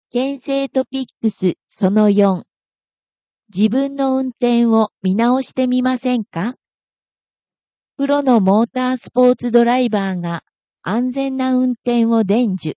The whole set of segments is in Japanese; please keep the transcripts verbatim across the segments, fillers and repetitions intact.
県政トピックスそのよん。自分の運転を見直してみませんか？プロのモータースポーツドライバーが安全な運転を伝授。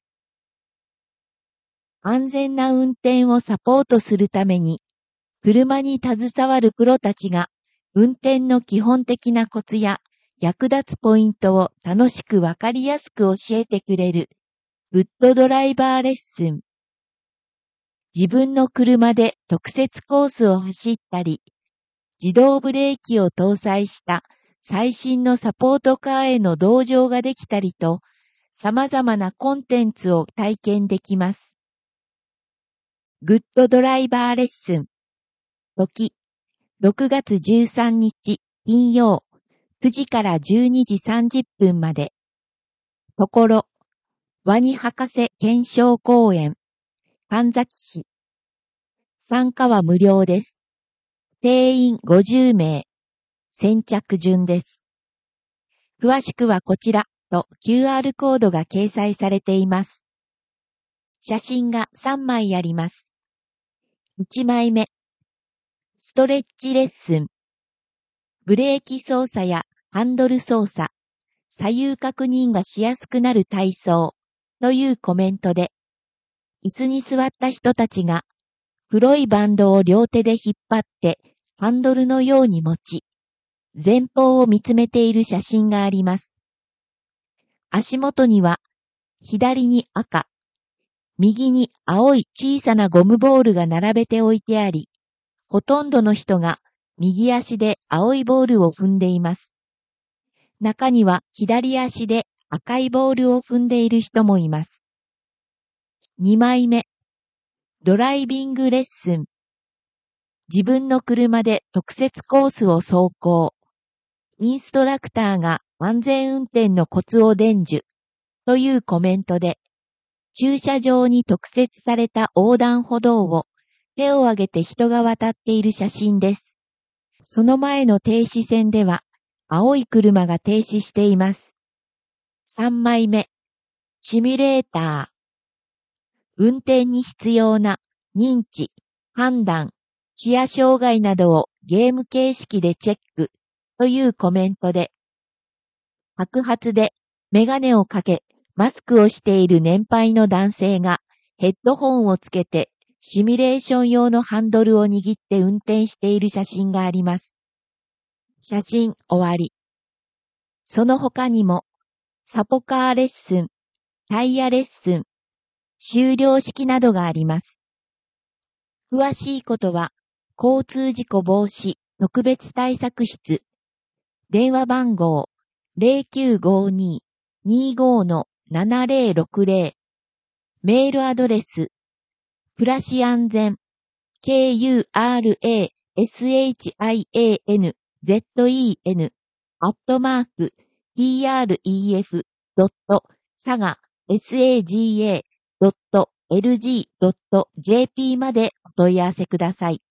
安全な運転をサポートするために、車に携わるプロたちが運転の基本的なコツや役立つポイントを楽しくわかりやすく教えてくれるグッドドライバーレッスン。自分の車で特設コースを走ったり、自動ブレーキを搭載した最新のサポートカーへの同乗ができたりと、様々なコンテンツを体験できます。グッドドライバーレッスン。時、ろくがつじゅうさんにち金曜、くじからじゅうにじさんじゅっぷんまで。ところ、ワニ博士検証公園、神崎市。参加は無料です。定員ごじゅうめい。先着順です。詳しくはこちらと キューアール コードが掲載されています。写真がさんまいあります。いちまいめ。ストレッチレッスン。ブレーキ操作やハンドル操作、左右確認がしやすくなる体操というコメントで、椅子に座った人たちが黒いバンドを両手で引っ張ってハンドルのように持ち、前方を見つめている写真があります。足元には左に赤、右に青い小さなゴムボールが並べて置いてあり、ほとんどの人が右足で青いボールを踏んでいます。中には左足で赤いボールを踏んでいる人もいます。にまいめ。ドライビングレッスン。自分の車で特設コースを走行。インストラクターが安全運転のコツを伝授というコメントで、駐車場に特設された横断歩道を手を挙げて人が渡っている写真です。その前の停止線では青い車が停止しています。さんまいめ。シミュレーター。運転に必要な認知、判断、視野障害などをゲーム形式でチェックというコメントで、白髪でメガネをかけ、マスクをしている年配の男性がヘッドホンをつけてシミュレーション用のハンドルを握って運転している写真があります。写真終わり。その他にも、サポカーレッスン、タイヤレッスン、終了式などがあります。詳しいことは、交通事故防止特別対策室、電話番号 ゼロきゅうごに にーご のななゼロろくゼロ、メールアドレス、暮らし安全、ケーユーアールエーエスエイチアイエーエヌゼットイーエヌ、アットマーク、ピーアールイーエフドットサガエスエージーエードットエルジードットジェーピー までお問い合わせください。